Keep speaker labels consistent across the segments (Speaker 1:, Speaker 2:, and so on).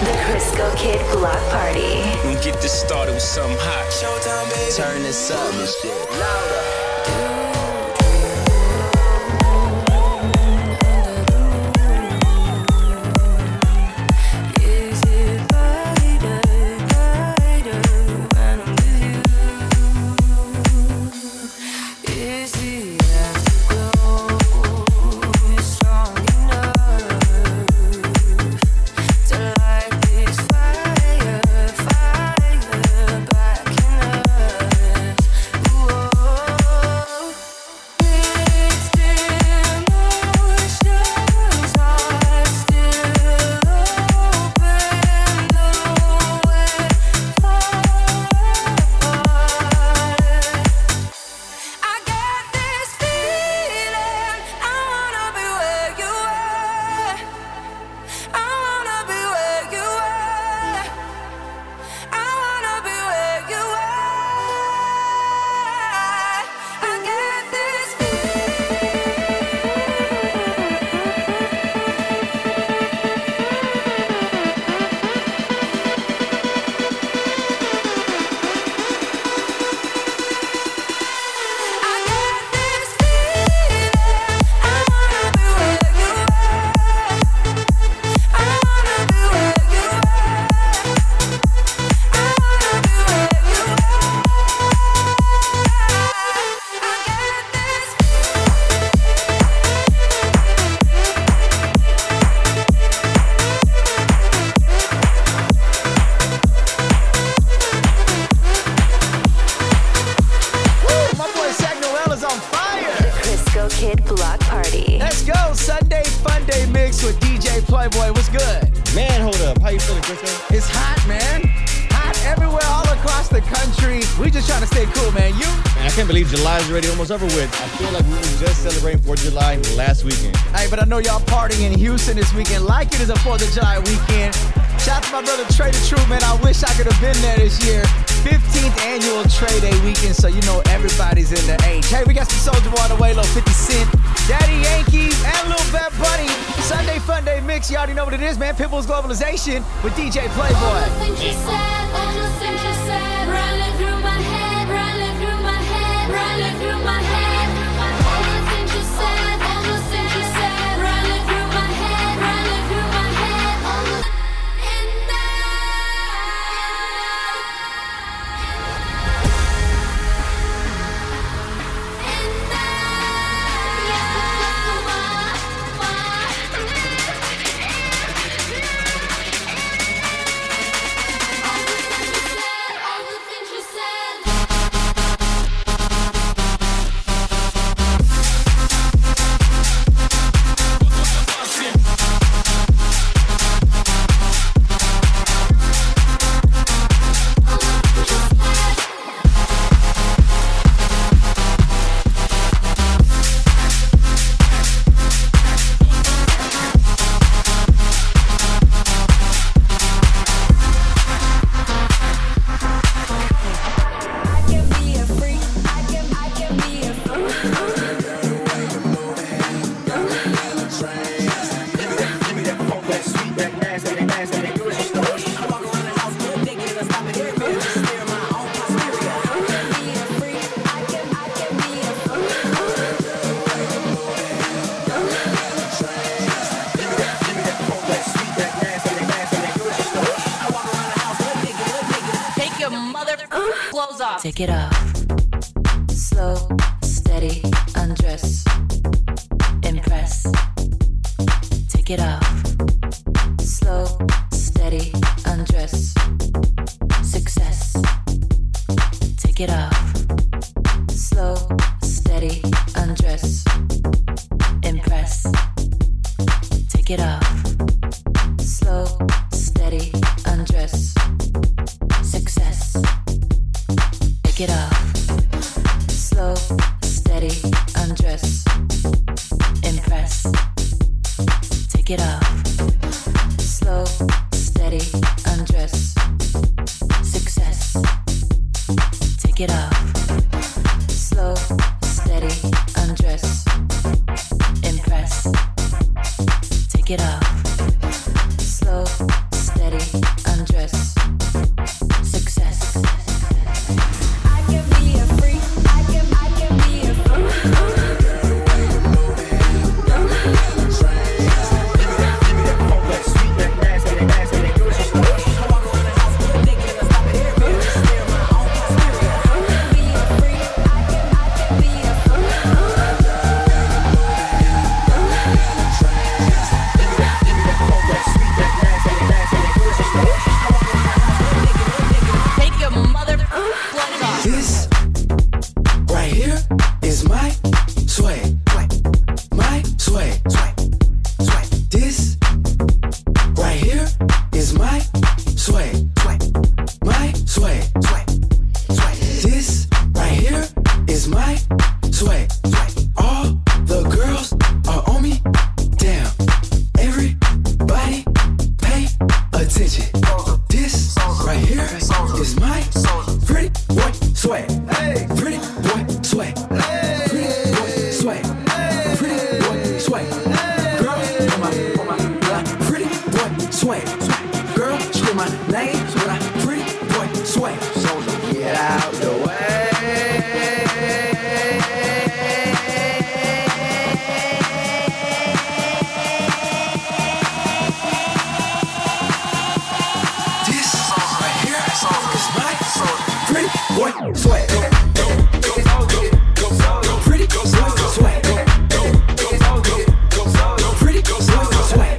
Speaker 1: The Crisco Kid Block Party.
Speaker 2: We'll get this started with something hot. Showtime, baby. Turn this up and shit louder.
Speaker 3: Already almost over with. I feel like we were just celebrating 4th of July last weekend.
Speaker 4: Hey, but I know y'all partying in Houston this weekend like it is a 4th of July weekend. Shout out to my brother Trey the True, man. I wish I could have been there this year. 15th annual Trey Day weekend, so you know everybody's in the H. Hey, we got some Soulja Boy on the way, little 50 Cent, Daddy Yankee, and Lil Bad Bunny. Sunday Fun Day Mix. You already know what it is, man. Pitbull's Globalization with DJ Playboy.
Speaker 5: All the things you said, running through my head, running through my head, running through my head. All the things you said, running through my head, running through my head. All the things you said.
Speaker 6: Take it off. Slow, steady, undress. Impress. Take it off. Slow, steady, undress. Success. Take it off. Slow, steady, undress. Impress. Take it off. Slow, steady, undress. Success. Take it off. Slow, steady, undress. Impress. Take it off. Slow, steady, undress. Success. Take it off. Slow, steady, undress. Impress. Take it off. Slow, steady,
Speaker 7: attention. This right here is my pretty boy swag. Pretty boy swag. Pretty boy swag. Pretty boy swag. Girl, on my line. Pretty boy swag. Girl, scream my name when I pretty boy swag. So get out the way. Boy, swag. Pretty boy swag. Pretty boy swag.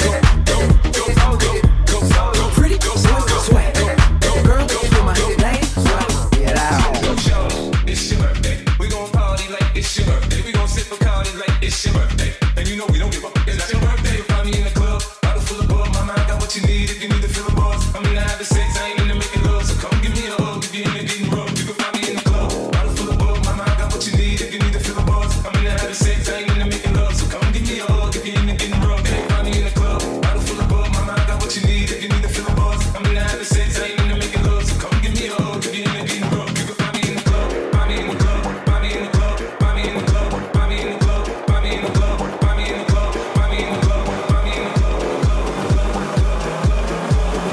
Speaker 7: Pretty boy swag. Girl, you're my name. Get out.
Speaker 8: It's your birthday. We gon' party like it's your birthday. We gon' sip Bacardi like it's your birthday. And you know we don't give up. It's your birthday. You'll find me in the club. Bottle full of bug. My mind got what you need if you need to feel the buzz. I'm in the having sex. I ain't in the making love. So come give me a hug if you're in the getting rough. You can find me in the club. Bottle full of bug. My mind got what you need if you need to feel the buzz. I'm in the having sex. I ain't in the making love. So come give me a hug if you're in the getting rough. You can find me in the club. Bottle full of bug. My mind got what you need if you need to feel the buzz. I'm in the having sex. I ain't in the making love. So come give me a hug if you're in the getting rough. You can find me in the club. Find me in the club. Find me in the club. Find me in the club. Find me in the club. Find me in the club. Find me in the club. Find me in the club. Find me in the club.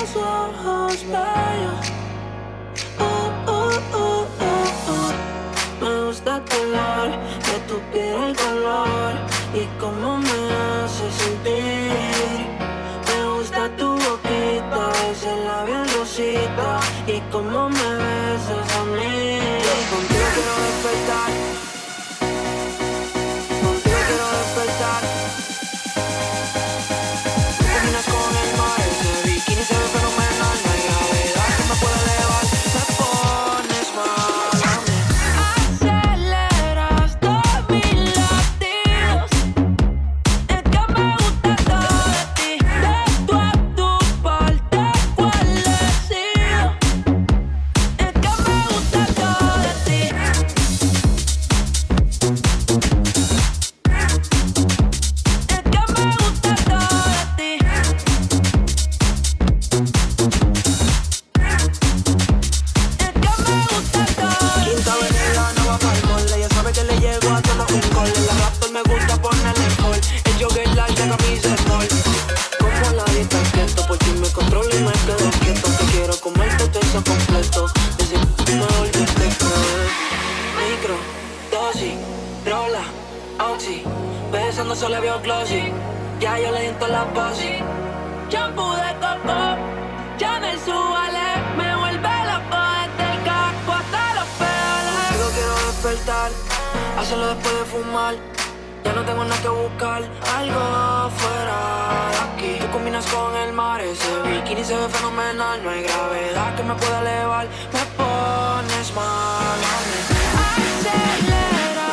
Speaker 9: esos ojos bellos. Me gusta tu olor, de tu piel el color y cómo me hace sentir. Me gusta tu boquita, ese labial rosita y cómo me besas a mí. Contigo quiero despertar, contigo quiero despertar. Caminas con el mar, ese bikini se ve fenomenal. No hay gravedad que me pueda elevar, me pones mal. Solo veo glossy, ya yo le di toda la posi. Shampoo de coco, Chanel Suale, me vuelve loco desde el casco hasta los pedales. Digo quiero despertar, hacerlo después de fumar. Ya no tengo nada que buscar, algo fuera de aquí. Tú combinas con el mar, ese bikini se ve fenomenal. No hay gravedad que me pueda elevar, me pones mal a mí. Acelera.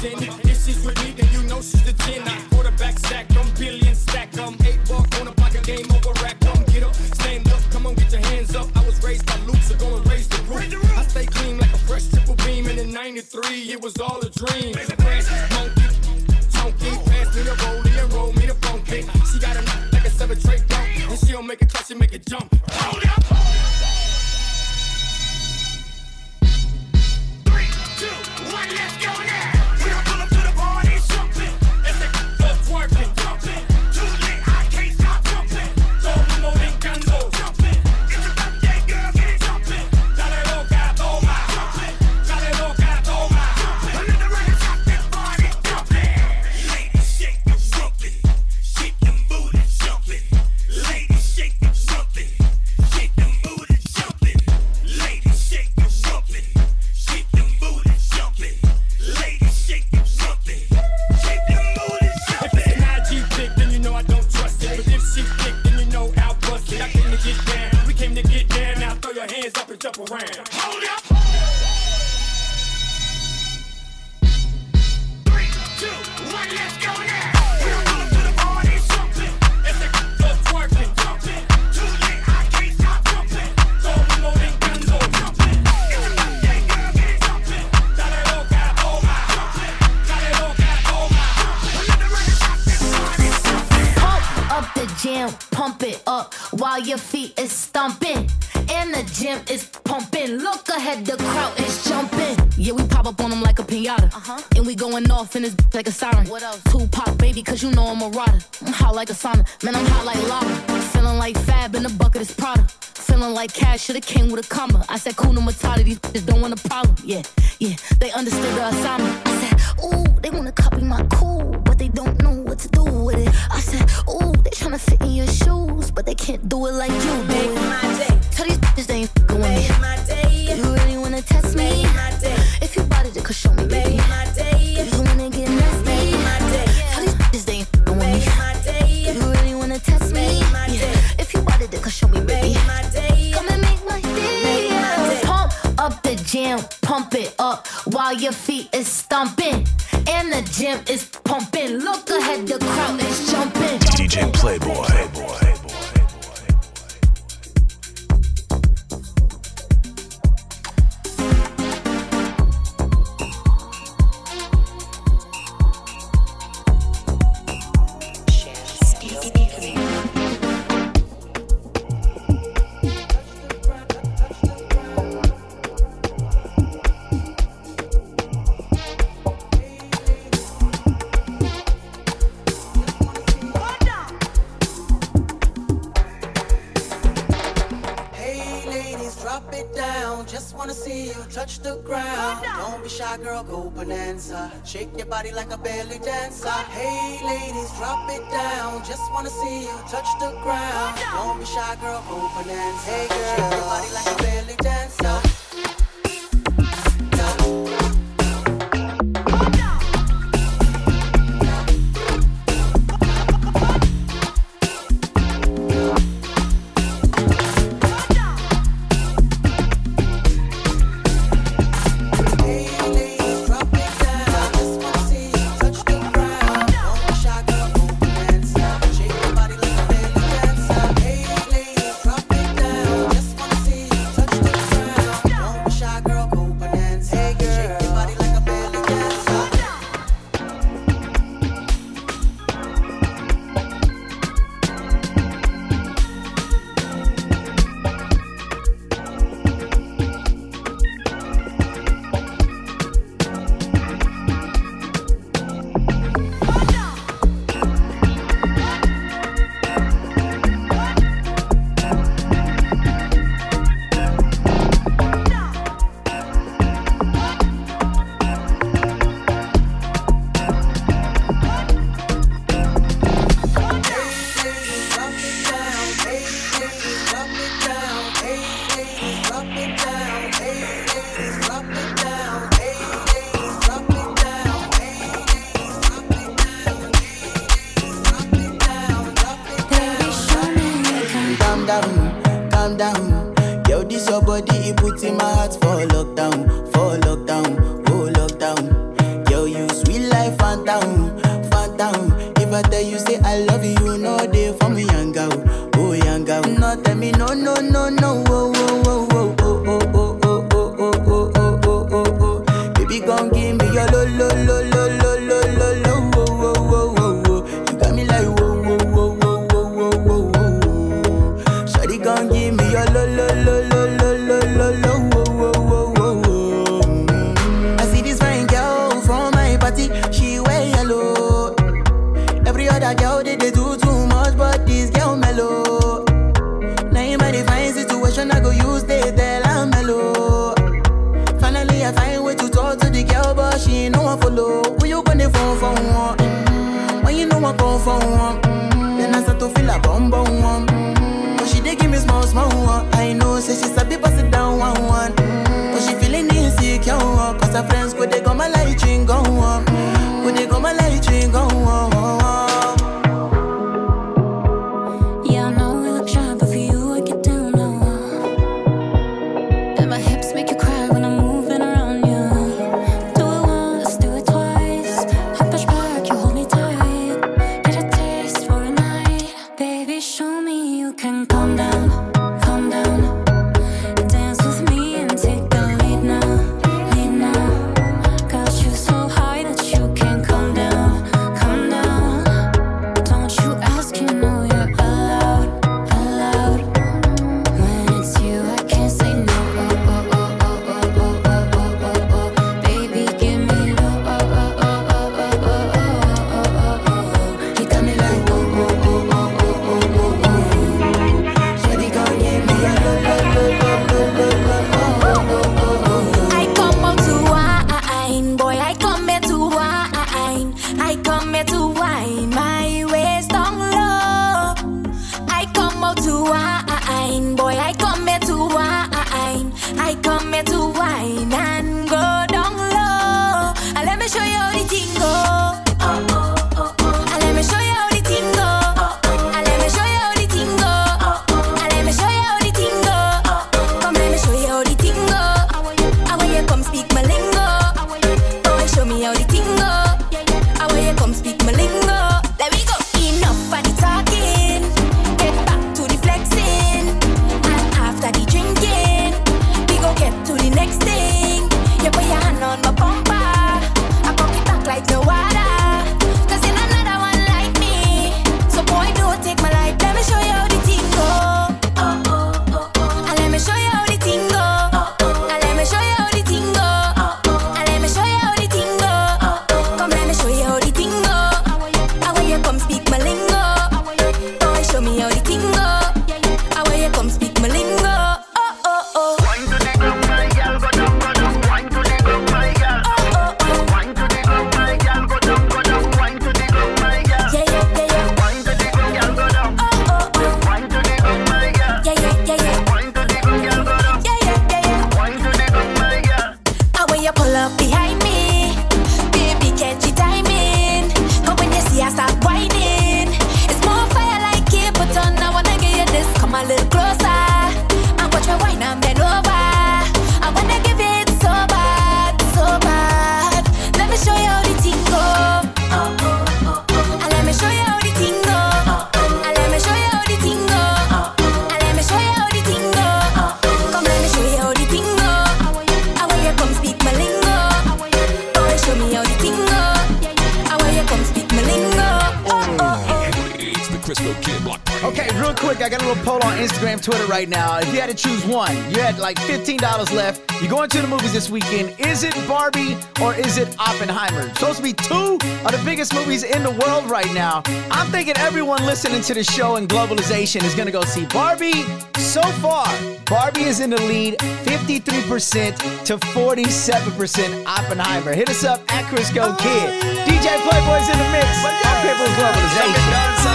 Speaker 8: 10. If she's with me, then you know she's the 10. I quarterback sack, I'm billion stack, I'm 8 buck on a pocket, game over rack. Come get up, stand up, come on, get your hands up. I was raised by Luke, so go and raise the roof. I stay clean like a fresh triple beam, and in 93, it was all a dream. Crash, monkey, chunky, pass me the rollie and roll me the funky. She got a knock like a 7-tray dunk, and she don't make it catch, she make it jump. Hold up! 3, 2, 1, let's go now! We don't pull up to the party, jumping. It's the twerking, jumping. Too lit, I can't stop jumping. Todo mundo brincando, jumping. It's a birthday, girl, get it jumping. Dale loca, toma, jumping. Dale loca, toma, jumping. Let the record stop this party, jumping. Ladies, shake the jumping. Shake them booties, jumping. Ladies, shake the jumping. Shake them booties, jumping. Ladies, shake the jumping. Shake them booties, jumping. Ladies, shake the jumping. Shake them booties, jumping. If it's an IG pic, then you know I don't trust it. But if she thick, then you know I'll bust it. I came to get down. We came to get down. Now throw your hands up and jump around. Hold up. 3, 2, 1, let's go now. We don't pull up to the party, jumping. It's the twerking, jumping. Too lit, I can't stop jumping. Todo mundo brincando, jumping. It's a birthday, girl, get it jumping. Dale loca, toma, jumping. Dale loca, toma, jumping. Let the record stop this party, jumping.
Speaker 10: Pump up the jam, pump it up while your feet is stumping. And the gym is pumping. Look ahead, the crowd is jumping.
Speaker 6: Yeah, we pop up on them like a pinata. And we going off in this like a siren.
Speaker 10: What else?
Speaker 6: Tupac, baby, cause you know I'm a rider. I'm hot like a sauna, man, I'm hot like lava. Feeling like Fab in the bucket is Prada. Feeling like cash should've came with a comma. I said, Kuna Matata, these bitches don't want a problem. Yeah, they understood the assignment.
Speaker 10: I said, ooh, they wanna copy my cool, but they don't know what to do with it. I said, ooh, they tryna fit in your shoes, but they can't do it like you do
Speaker 11: Make
Speaker 10: it.
Speaker 11: my day.
Speaker 10: Tell these bitches they ain't f***ing with me.
Speaker 11: Make my day.
Speaker 10: You really wanna test me?
Speaker 11: Make my day.
Speaker 10: If you bought it, then come show me, baby.
Speaker 11: Make my day.
Speaker 10: If you wanna get nasty,
Speaker 11: Make my day.
Speaker 10: tell these bitches they ain't f***ing with me.
Speaker 11: Make my day.
Speaker 10: You really wanna test me?
Speaker 11: Make my day.
Speaker 10: If you bought it, then come show me, baby.
Speaker 11: Make my day.
Speaker 10: Come and make my day.
Speaker 11: Make my day.
Speaker 10: Pump up the jam, pump it up while your feet is stumping. And the gym is pumping. Look ahead, the crowd is jumping.
Speaker 12: DJ Playboy.
Speaker 13: Touch the ground. Don't be shy, girl, go bonanza. Shake your body like a belly dancer. Hey, ladies, drop it down. Just wanna see you touch the ground. Don't be shy, girl, go bonanza. Hey, girl, shake your body like a belly dancer. your lo lo lo lo lo lo lo lo wo wo wo wo wo. You got me like wo wo wo wo wo wo wo wo. Shawty gon' give me your lo lo lo lo lo lo lo lo wo wo wo wo wo. I see this fine girl from my party, she wear yellow. Every other girl they do too much, but this girl mellow. Now in my divine situation, I go use they tell I'm mellow. Finally, I find way to talk to the girl, but she ain't no one follow. Who you gonna phone for one? When you know I call for one, then I start to feel a bum bum one. But she dey give me small small one. I know, say she sabi pass it down one one. But she feeling insecure, cause her friends go they go my light ring go on. Go they go my light ring go on.
Speaker 5: Yeah, I know we look shy, but for you I get down low. And my hips make you cry when I'm moving around you. Do it once, do it twice. I push back, you hold me tight. Get a taste for a night. Baby, show me you can calm down, calm down. Dance with me and take the lead now, lead now. Got you so high that you can't come down, come down. Don't you ask, you know you're allowed, allowed. When it's you, I can't say no. Oh, oh, oh, oh, oh, oh, oh, oh, oh, oh. Baby, give me low. Oh, oh, oh, oh, oh, oh, oh, oh, oh, oh. You got me like oh, oh, oh, oh, oh, oh, oh, oh.
Speaker 13: Shawty gon' give me a lo lo lo lo lo lo lo lo lo lo.
Speaker 10: I come out to wine, boy, I come here to wine. I come here to wine, my waist down low. I come out to wine, boy, I come here to wine. I come here to wine and go down low. And let me show you how the thing go. And let me show you how the thing go. And let me show you how the thing go. And let me show you how the thing go. Come, let me show you how the thing go. I want you come speak my lingo. Boy, show me how the thing go. I want you come speak my lingo. There we go. Enough of the talking. Get back to the flexing. And after the drinking, we go get to the next thing. You put your hand on my bumper. I pop it back like no water. Cause in another one like me. So boy, don't take my life. Let me show you how the thing go. And let me show you how the thing go. And let me show you how the thing go. And let me show you how the thing go. Come, let me show you how the thing go. I want you come speak my lingo. Boy, show me how the thing go. I want you come speak my lingo. Oh, oh, oh.
Speaker 12: Wine to the ground, my girl, go down, go down. Wine to the ground, my girl. Wine to the ground, my girl, go down, go down. Wine to the ground, my girl.
Speaker 10: Yeah, yeah, yeah, yeah.
Speaker 12: Wine to the ground, girl, go down. Wine to the ground, my girl.
Speaker 10: Yeah, yeah, yeah, yeah.
Speaker 12: Wine to the ground, girl, go down.
Speaker 10: Yeah, yeah, yeah, yeah.
Speaker 12: Wine to the ground, my girl.
Speaker 10: And when you pull up behind me, baby, catch your timing. But when you see I start whining, it's more fire like it, but on I wanna give you this. Come a little closer and watch me whine and bend over. I wanna give it so bad, so bad. Let me show you how the thing go. And let me show you how the thing go. And let me show you how the thing go. And let me show you how the thing go. Come, let me show you how the thing go. I want you come speak my lingo. Boy, show me how the thing go. I want you come speak my lingo.
Speaker 2: It's the Crisco Kid Block Party.
Speaker 4: Okay, real quick, I got a little poll on Instagram, Twitter right now. If you had to choose one, you had like $15 left. You're going to the movies this weekend. Is it Barbie or is it Oppenheimer? Supposed to be two of the biggest movies in the world right now. I'm thinking everyone listening to the show in globalization is going to go see Barbie. So far, Barbie is in the lead, 53% to 47% Oppenheimer. Hit us up at Crisco Kid. DJ Playboy's in the mix on Pitbull Globalization.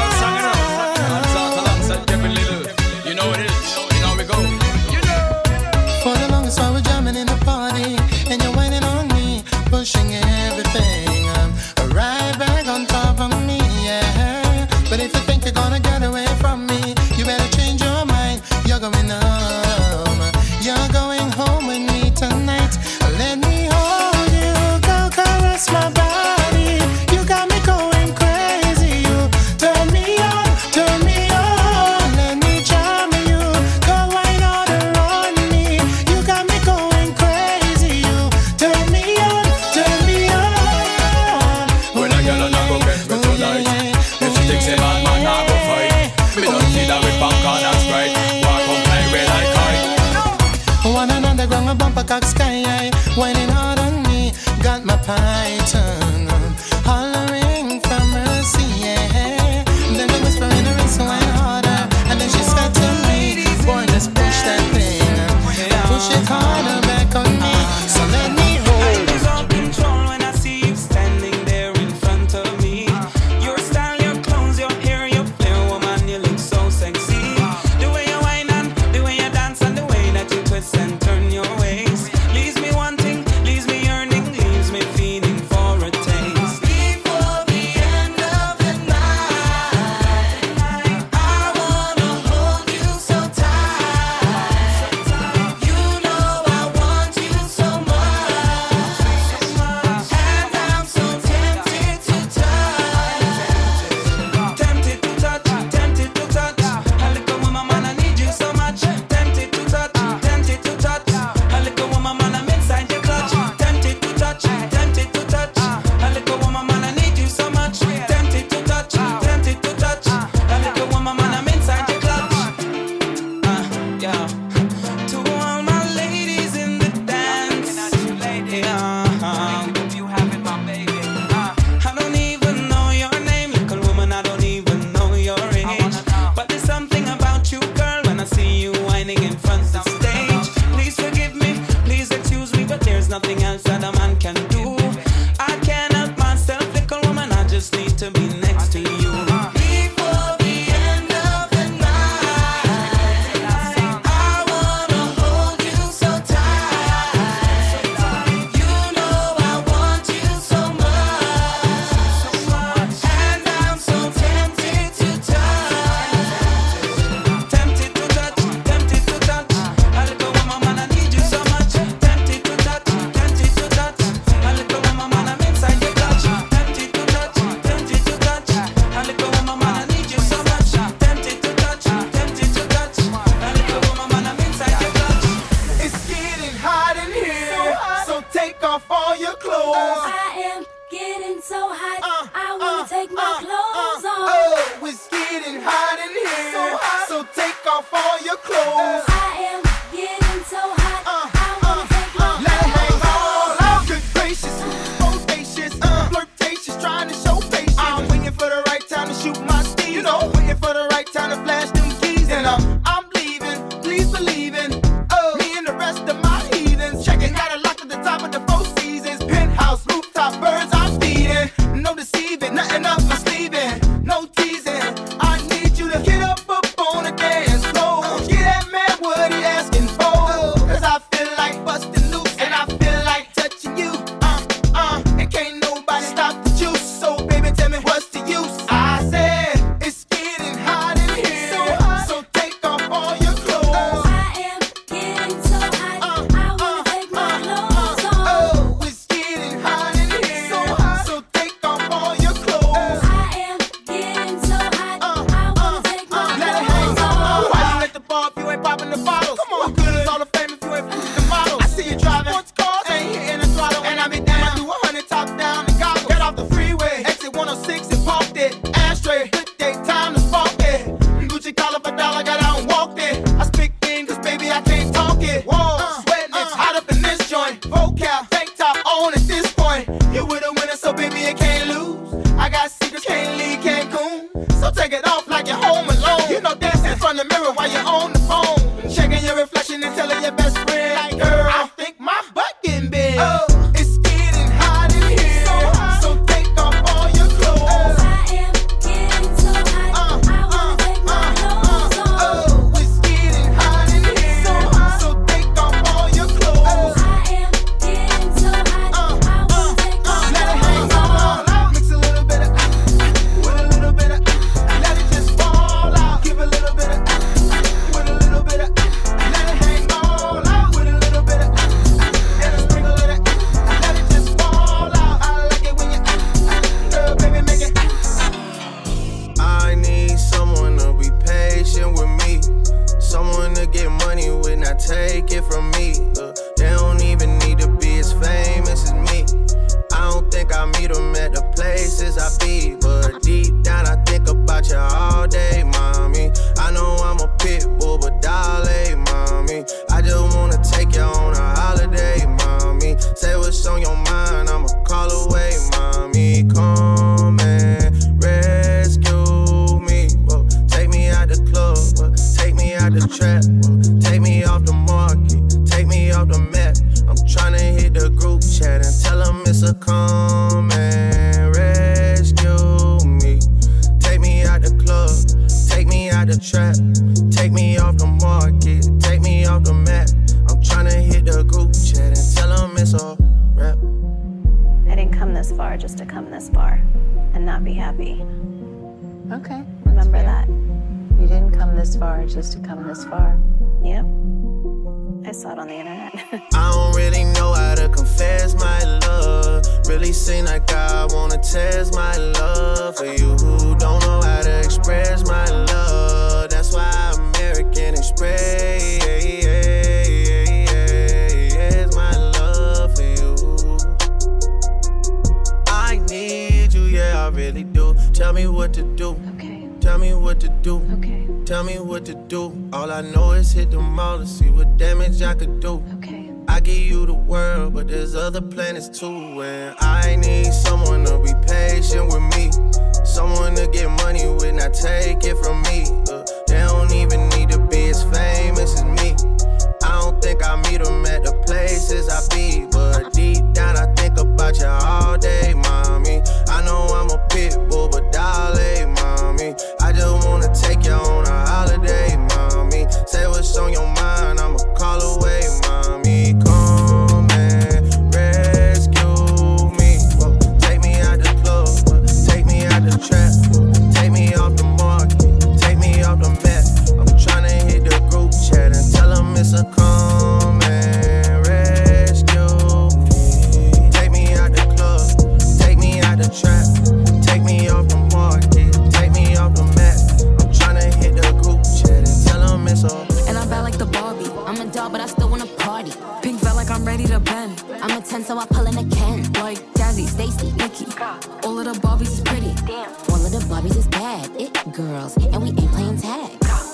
Speaker 2: You know what it is. You know we go.
Speaker 14: For the longest while we're jamming in the party, and you're whining on me, pushing everything. Right back on top of me, yeah. But if you think you're gonna get away from me, you better change your mind. You're going home. You're going home with me tonight. Let me hold you, go caress my body. You got me going crazy. You turn me on, turn me on. Let me charm you, go wine all around me. You got me going crazy. You turn me on, turn me python, hollering for mercy, yeah. Then they whisper in her ear, so I harder. And then she said to me, boy, just push that thing, push it harder back on me. So let me hold.
Speaker 15: I lose all control when I see you standing there in front of me. Your style, your clothes, your hair, your flair, woman, you look so sexy. The way you whine and the way you dance and the way that you twist and turn your waist leaves me wanting, leaves me yearning, leaves me feeling for a taste.
Speaker 5: Before the end of the night, I wanna hold you so tight. You know I want you so much, and I'm so tempted to touch.
Speaker 15: Tempted to touch, tempted to touch. A little woman, man, I need you so much. Tempted to touch, tempted to touch. A little woman, man, I'm inside your clutch. Tempted to touch, tempted to touch. A little woman, man, I need you so much. Tempted to touch, tempted to touch. A little woman, man, I'm inside your clutch. Yeah. To all my ladies in the dance, I don't even know your name, little woman. I don't even know your age. But there's something about you, girl, when I see you whining in front of the stage. Please forgive me, please excuse me, but there's nothing else that a man can do. I can't help myself, little woman. I just need to be next to you.
Speaker 5: Before the end of the night, I wanna hold you so tight. You know I want you so much, and I'm so tempted to touch.
Speaker 15: Tempted to touch, tempted to touch. A little woman, man, I need you so much. Tempted to touch, tempted to touch. A little woman, man, I'm inside your clutch. Tempted to touch, tempted to touch. A little woman, man, I need you so much. Tempted to touch, tempted to touch. A little woman, man, I'm inside your clutch.
Speaker 7: It's getting hot in here, so take off all your clothes.
Speaker 5: I am getting so hot, I wanna take my clothes off.
Speaker 7: Oh, it's getting hot in here, so take off all your clothes.
Speaker 5: I am getting so hot, I wanna take my
Speaker 7: Let it hang
Speaker 5: clothes
Speaker 7: all
Speaker 5: off.
Speaker 7: out. Good gracious, bodacious, flirtatious, trying to show patience. I'm waiting for the right time to shoot my steam. You know, waiting for the right time to flash them keys. And I'm leaving, please believe in me and the rest of my heathens. Checking out a lock at the top of the Four Seasons. Penthouse, rooftop, birds I'm feeding. No deceiving, nothing up my sleeving. No teasing, I need you to get up on the dance floor. Get that man what he asking for. Cause I feel like busting loose and I feel like touching you. And can't nobody stop the juice. So baby, tell me what's the use? I said it's getting hot in here, so take off all your clothes.
Speaker 5: I am getting so hot, I wanna take my clothes off.
Speaker 7: Oh, it's getting hot in here, so take off all your clothes.
Speaker 5: I am getting so hot, I wanna take my
Speaker 7: Let it hang
Speaker 5: clothes off.
Speaker 7: Why you at the bar if you ain't popping the bottles? Come on, what good is all the fame if you ain't pushing the models? I see you driving sports cars, ain't hitting the throttle, and I be down. Do 100 top down and gobble. Get off the freeway, exit 106 and parked it. Ashtray, good day, time to spark it. Gucci collar for dollar, got out and walked it. I speak thin, cause baby I can't talk it. Whoa, sweating, it's hot up in this joint. Vocab, tank top on at this point. You with a winner, so baby you can't lose. I got secrets, can't leave Cancun. So take it off like you're home alone. You know dancing in front of the mirror while you're on the phone. Checking your reflection and telling your best friend, like, girl, I think my butt getting big. Oh, it's getting hot in here, so take off all your clothes.
Speaker 5: I am getting so hot, I wanna take my clothes off.
Speaker 7: Oh, it's getting hot in here, so take off all your clothes.
Speaker 5: I am getting so hot, I wanna take my
Speaker 7: Let it hang
Speaker 5: clothes off.
Speaker 7: all out. Mix a little bit of with a little bit of let it just fall out. Give a little bit of with a little bit of let it hang all out. With a little bit of and a sprinkle of that. Let it just fall out. I like it when you girl, baby, make it.
Speaker 16: I need someone to be patient with me. Someone to get money with, not take it from me. They don't even need to be as famous as me. I don't think I meet them at the places I be. But deep down I think about you all day, mommy. I know I'm a pit bull, but darling, mommy, I just wanna take you on a holiday, mommy. Say what's on your mind, I'ma call me, come and rescue me. Whoa, take me out the club, whoa, take me out the trap, whoa, take me off the market, take me off the map. I'm tryna hit the group chat and tell them it's a come and rescue me. Take me out the club, take me out the trap, take me off the market, take me off the map. I'm tryna hit the group chat and tell them it's a rap.
Speaker 17: I didn't come this far just to come this far and not be happy.
Speaker 18: Okay.
Speaker 17: Remember that.
Speaker 18: You didn't come this far just to come this far.
Speaker 17: Yep. I saw it on the internet.
Speaker 16: I don't really know how to confess my love. Really seem like I wanna test my love for you who don't know how to express my love. That's why American Express my love for you. I need you, yeah, I really do. Tell me what to do.
Speaker 17: Okay.
Speaker 16: Tell me what to do.
Speaker 17: Okay.
Speaker 16: Tell me what to do. All I know is hit the mall and see what damage I could do.
Speaker 17: Okay.
Speaker 16: I give you the world, but there's other planets too. And I need someone to be patient with me. Someone to get money with, not take it from me. They don't even need to be as famous as me. I don't think I meet them at the places I be. But deep down I think about you all day, mommy. I know I'm a pit bull, but darling, mommy, I just wanna take you on a holiday, mommy. Say what's on your mind, I'ma call away, mommy. Come and rescue me. Whoa, take me out the club, whoa, take me out the trap, whoa, take me off the market, take me off the map. I'm tryna hit the group chat and tell them it's a come and rescue me. Take me out the club, take me out the trap, take me off the market, take me off the map. I'm tryna hit the group chat and tell them it's all.
Speaker 6: And I'm bad like the Barbie. I'm a doll, but I still wanna party. Pink felt like I'm ready to bend. I'm a 10, so I pull in a Ken. Like Jazzy, Stacy, Nikki. All of the Barbies is pretty. All of the Barbies is bad. It girls, and we ain't playing tag.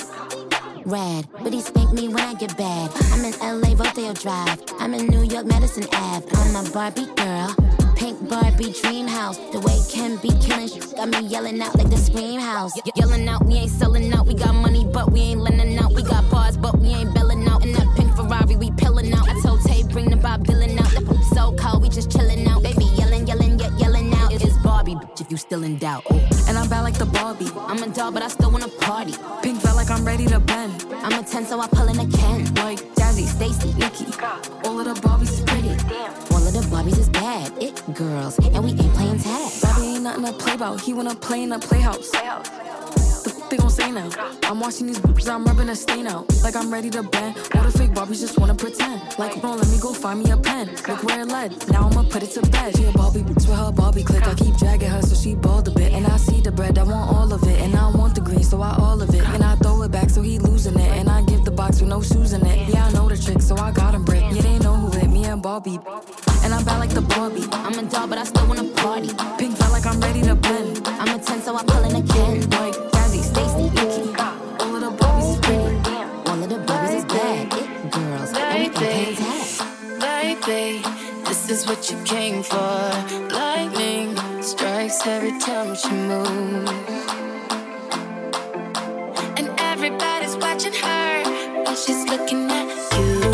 Speaker 6: Rad, but he spank me when I get bad. I'm in LA, Rodeo Drive. I'm in New York, Madison Ave. I'm a Barbie girl. Pink Barbie dream house. The way Ken be killing shit got me yelling out like the Scream House. Yelling out, we ain't selling out. We got money, but we ain't lending out. We got bars, but we ain't belling out. In that pink Ferrari, we pillin' out. I told Tay, bring the Bob Dylan out. The so cold, we just chillin' out. Baby, yelling, yelling, yet yelling out. It's Barbie, bitch, if you still in doubt. Ooh. And I'm bad like the Barbie. I'm a doll, but I still wanna party. Pink felt like I'm ready to bend. I'm a 10, so I pull in a Ken. Like Jazzy, Stacy, Nikki. All of the Barbies is pretty. All of the Barbies is bad. It girls, and we ain't playing tag. Barbie ain't nothing to play about. He wanna play in a playhouse. The they gon' say now? I'm watching these bitches, I'm rubbing a stain out. Like I'm ready to bend. All the fake Barbies just wanna pretend. Like, bro, let me go find me a pen. Look where it led. Now I'ma put it to bed. She a Barbie bitch with her Barbie click. I keep dragging her so she bald a bit. And I see the bread, I want all of it. And I want the green, so I all of it. And I throw it back so he losing it. And I give the box with no shoes in it. Yeah, I know the trick, so I got him brick. Yeah, they know who it, me and Barbie. And I'm bad like the Barbie. I'm a doll, but I still wanna party. Pink felt like I'm ready to bend. I'm a 10, so I pull in a Ken. Like Jazzy, Stacy, Nikki. All of the Barbies is pretty. All of the Barbies is bad. It girls, and we ain't playing tag.
Speaker 9: Baby, this is what you came for. Lightning strikes every time she moves. And everybody's watching her while she's looking at you.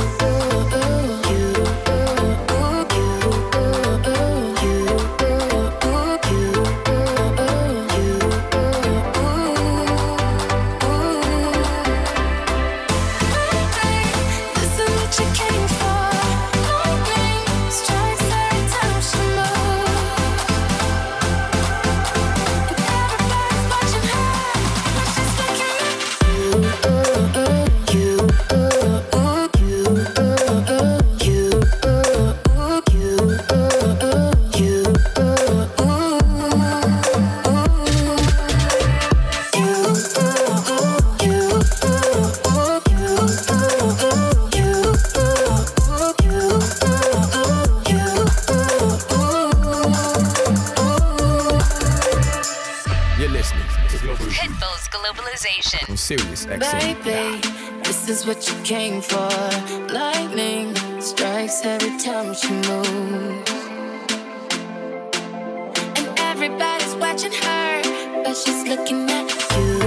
Speaker 2: Sirius XM.
Speaker 9: Baby, this is what you came for. Lightning strikes every time she moves. And
Speaker 10: Everybody's watching her, but she's looking at you.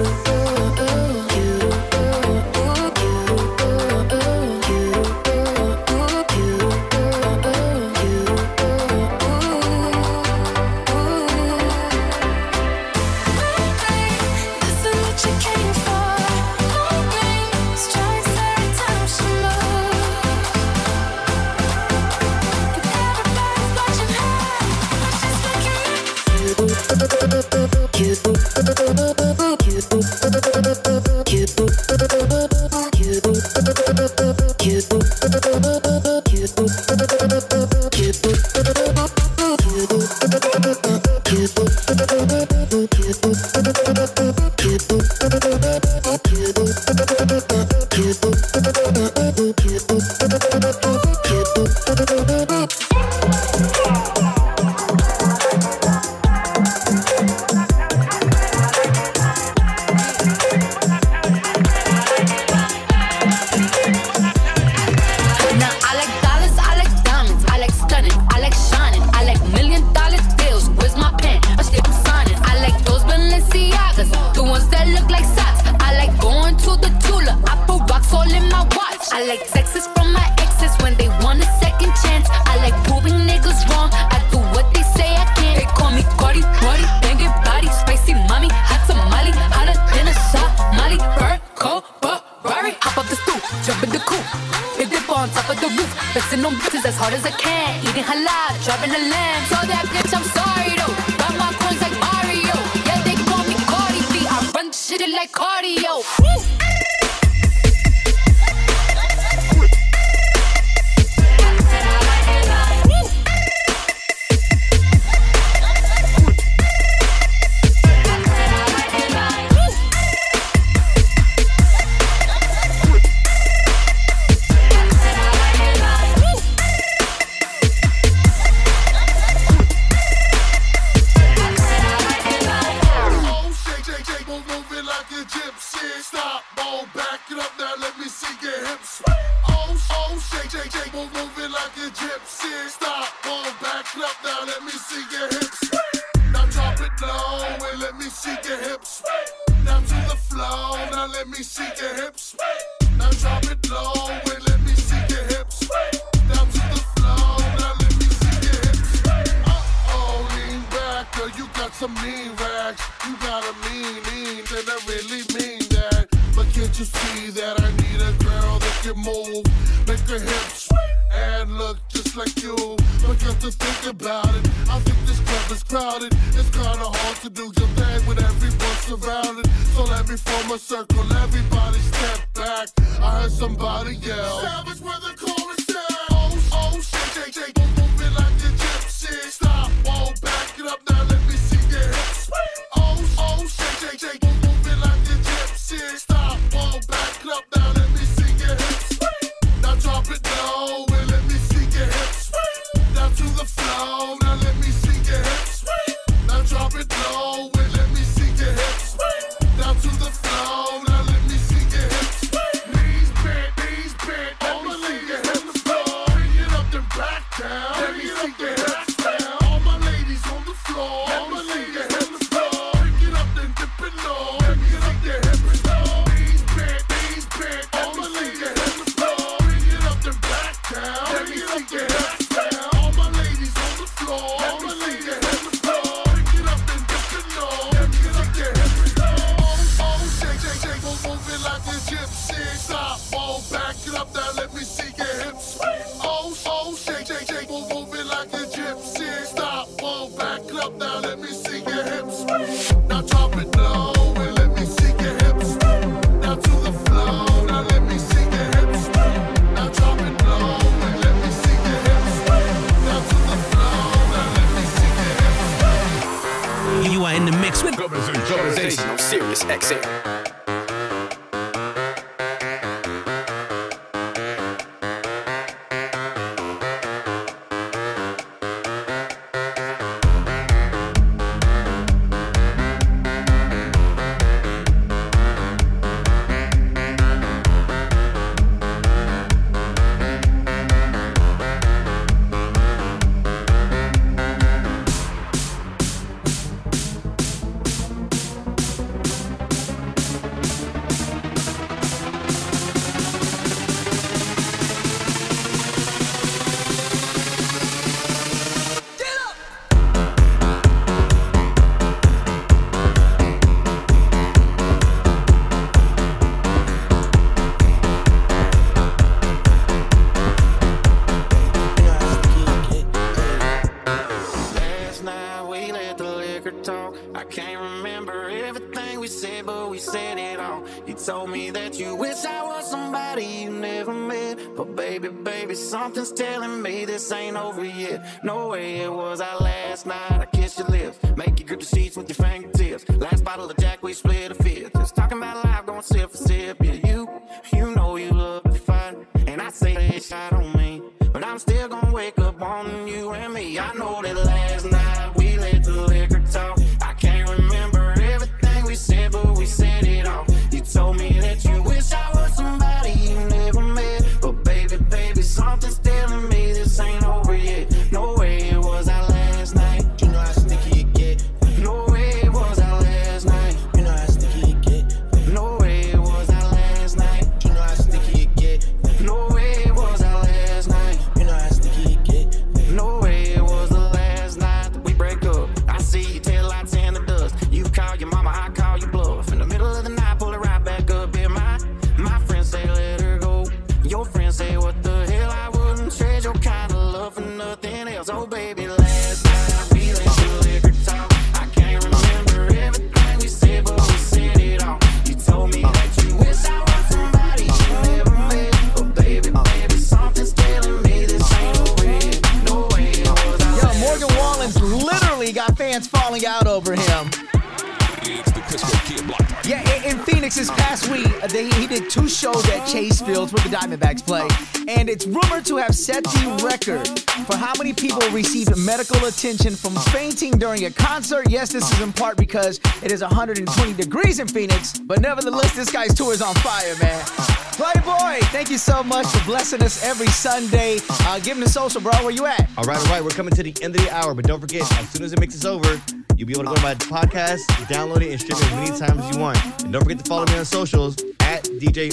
Speaker 19: we let the liquor talk. I can't remember everything we said, but we said it all. You told me that you wish I was somebody you never met. But baby, something's telling me this ain't over yet. No way, it was our last night. I kissed your lips, make you grip the sheets with your fingertips. Last bottle of Jack, we split a fifth. Just talking about life, going sip for sip. Yeah, you know you love to fight, and I say that shot on me. But I'm still gonna wake up on you and me. I know that last night we let the liquor talk. I can't remember everything we said, but we said it all. You told me that you wish I was somebody you never met. But baby, something's telling me this ain't over yet. No way, it was our last night.
Speaker 16: You know how sticky it get.
Speaker 19: No way, it was our last night.
Speaker 16: You know how sticky it get.
Speaker 19: No way, it was our last night.
Speaker 16: You know how sticky it get.
Speaker 19: No way, it was our last night.
Speaker 16: You know how sticky it get.
Speaker 19: No way, it was the last night that we break up. I see your tail lights in the dust. You call your mama, I call you bluff. In the middle of the night, pull it right back up. Yeah, my friends say let her go. Your friends say what the hell, I wouldn't trade your kind of love for nothing else. Oh baby, last night we let the liquor talk. I can't remember everything we said, but we said it all. You told me that you wish I was somebody you never met. But baby, something's telling me this ain't over yet. No way, it was our
Speaker 4: Yo,
Speaker 19: last
Speaker 4: Morgan Wallen's literally got fans falling out over him.
Speaker 20: It's the Crisco Kid Block Party.
Speaker 4: Yeah, in Phoenix this past week, he did 2 shows at Chase Fields where the Diamondbacks play. And it's rumored to have set the record for how many people received medical attention from fainting during a concert. Yes, this is in part because it is 120 degrees in Phoenix. But nevertheless, this guy's tour is on fire, man. Playboy, thank you so much for blessing us every Sunday. Give him the social, bro. Where you at?
Speaker 3: All right. We're coming to the end of the hour, but don't forget, as soon as it mixes over, you'll be able to go to my podcast, download it, and stream it as many times as you want. And don't forget to follow me on socials at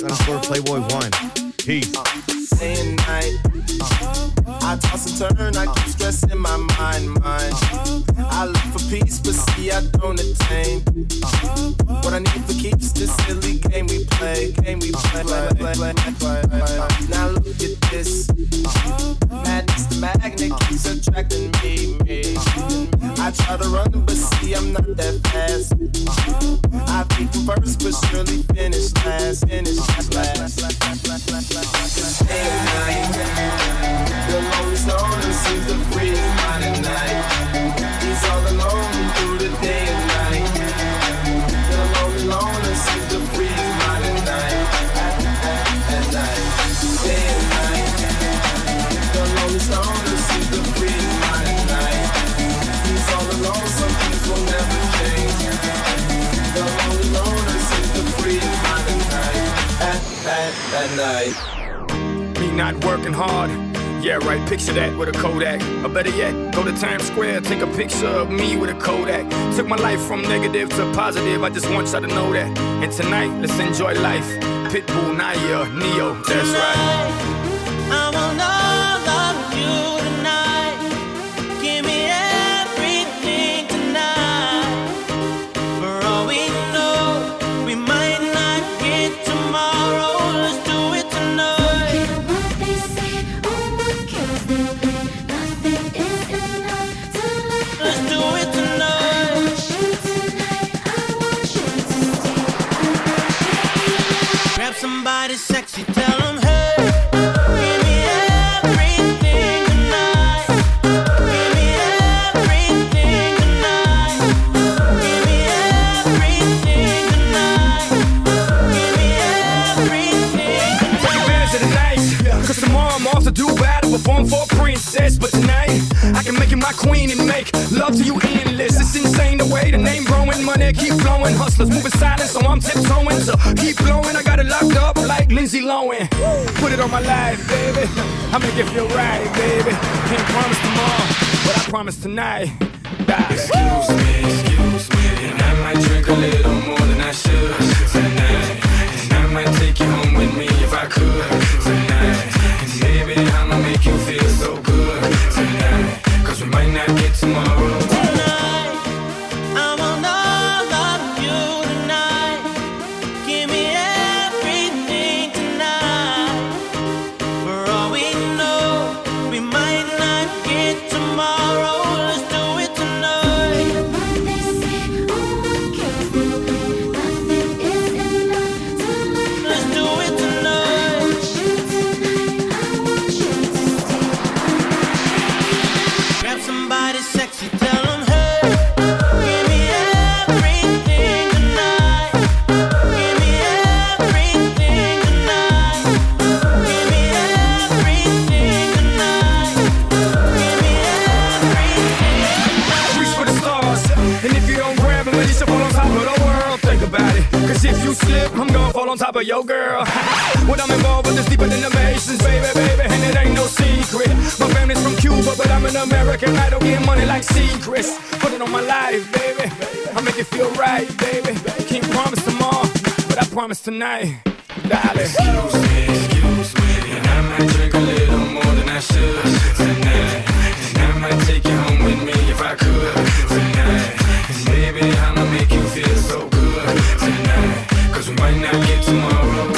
Speaker 3: DJ_Playboy1. Peace.
Speaker 16: Day and night, I toss and turn, I keep stressing my mind. I look for peace, but see I don't attain. What I need for keeps this silly game we play. Now look at this. Madness, the magnet keeps attracting me. I try to run, but see I'm not that fast. I peak first, but surely finish last. Day and night, the lonely loner seems to free his mind at night. He's all alone through the day and night. The lonely loner seems to free his mind at night. At night, day and night, the lonely loner seems to free his mind at night. He's all alone, some things will never change. The lonely loner seems to free his mind at night. At night.
Speaker 21: Me not working hard. Yeah, right, picture that with a Kodak. Or better yet, go to Times Square, take a picture of me with a Kodak. Took my life from negative to positive, I just want y'all to know that. And tonight, let's enjoy life. Pitbull, Naya, Neo, that's right.
Speaker 22: I want all of you tonight. Give me everything tonight. For all we know, we might not get tomorrow. Let's do it tonight. Let's do it tonight. Grab somebody sexy, tell them, hey, give me everything tonight. Give me everything tonight. Give me everything tonight. Give me everything tonight.
Speaker 21: Take advantage of the night, cause tomorrow I'm off to do battle, perform for a princess. But tonight, I can make you my queen and make love to you endless. It's insane the way the name growing, money keep flowing. Hustlers moving silent, so I'm tiptoeing. So keep blowing, I got it locked up like Lindsay Lohan. Put it on my life, baby. I make it feel right, baby. Can't promise tomorrow, but I promise tonight.
Speaker 8: Excuse me, and I might drink a little more than I should tonight. And I might take you home with me if I could tonight. And baby, I'ma make you feel so good tonight. Cause we might not get tomorrow.
Speaker 22: Tonight, I want all of you tonight. Give me everything tonight. For all we know, we might not get tomorrow. Let's do it tonight.
Speaker 21: if you slip, I'm gonna fall on top of your girl. When I'm involved with this deeper than the Masons, baby, and it ain't no secret. My family's from Cuba, but I'm an American. I don't get money like secrets. Put it on my life, baby. I make it feel right, baby. Can't promise tomorrow, but I promise tonight, darling. Excuse me, and I might drink a little more than I should tonight. And I might take you home with me if I could tonight. And baby, I'ma make you feel so good tonight. 'Cause we might not get tomorrow.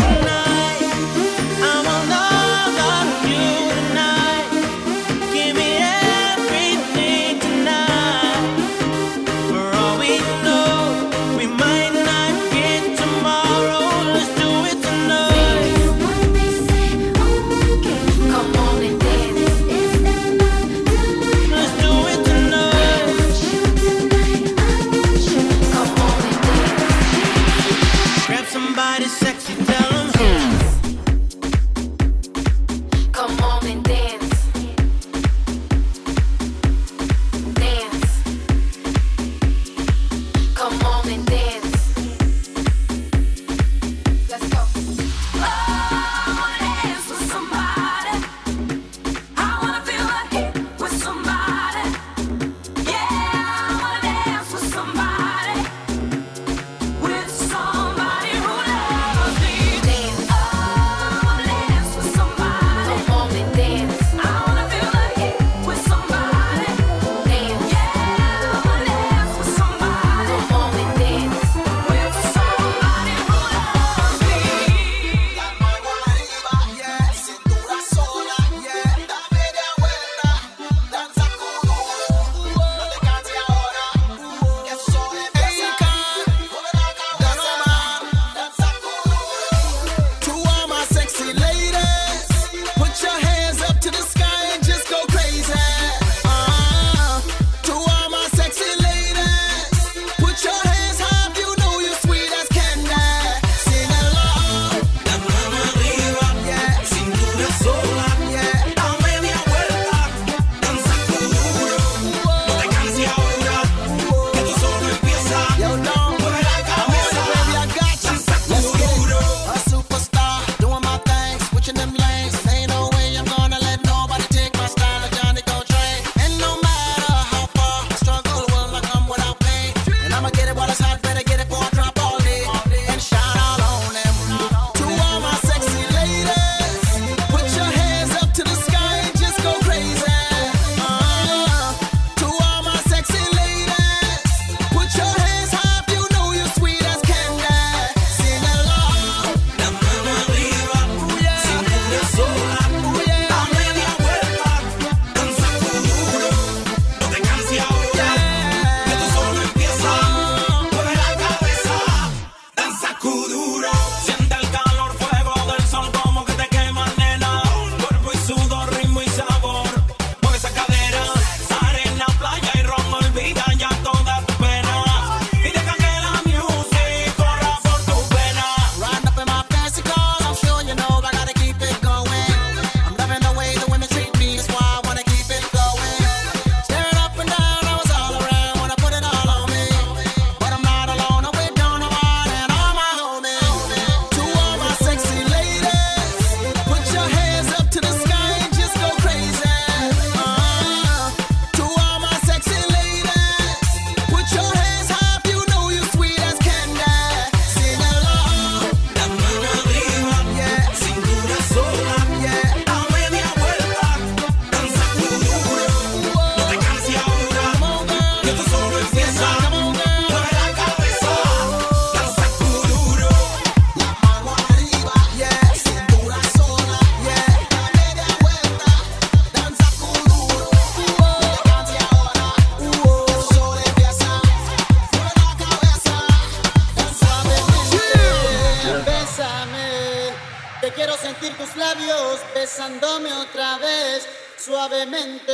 Speaker 1: besándome otra vez, suavemente,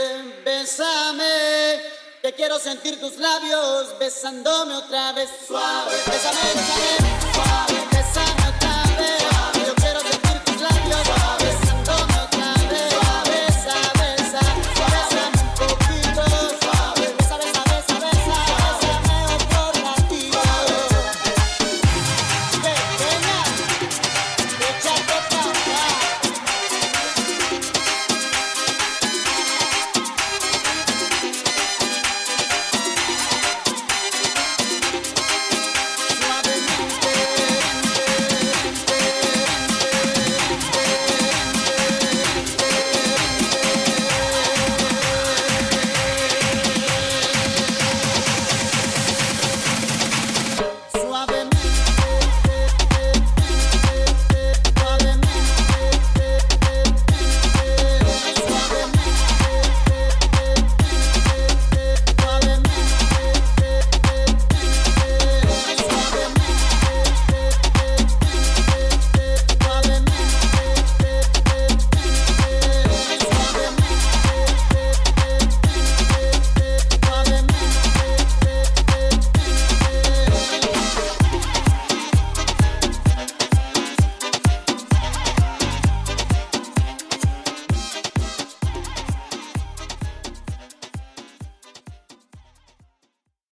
Speaker 1: bésame. Que quiero sentir tus labios besándome otra vez, suave, bésame, bésame, suave.